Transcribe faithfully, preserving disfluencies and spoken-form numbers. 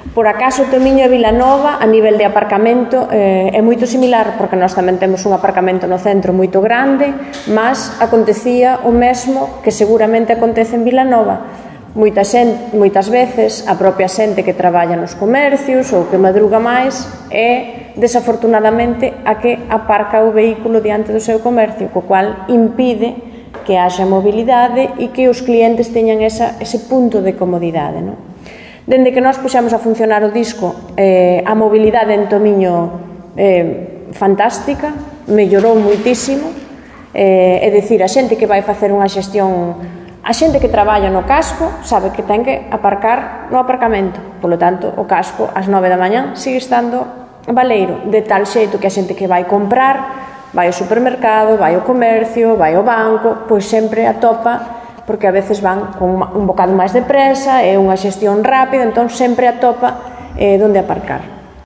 Por acaso, o Tomiño e Vilanova, a nivel de aparcamento, eh, é moito similar, porque nós tamén temos un aparcamento no centro moito grande, mas acontecía o mesmo que seguramente acontece en Vilanova. Moita xente, moitas veces, a propia xente que traballa nos comercios ou que madruga máis é, desafortunadamente, a que aparca o vehículo diante do seu comercio, co cual impide que haxa mobilidade e que os clientes teñan esa, ese punto de comodidade, non? Dende que nós puxamos a funcionar o disco, eh, a mobilidade en Tomiño eh, fantástica, mellorou moitísimo, eh, é dicir, a xente que vai facer unha xestión, a xente que traballa no casco sabe que ten que aparcar no aparcamento, polo tanto, o casco ás nove da mañá sigue estando baleiro, de tal xeito que a xente que vai comprar, vai ao supermercado, vai ao comercio, vai ao banco, pois sempre atopa, porque a veces van con un bocado máis de presa, é unha xestión rápida, entón sempre atopa eh, onde aparcar.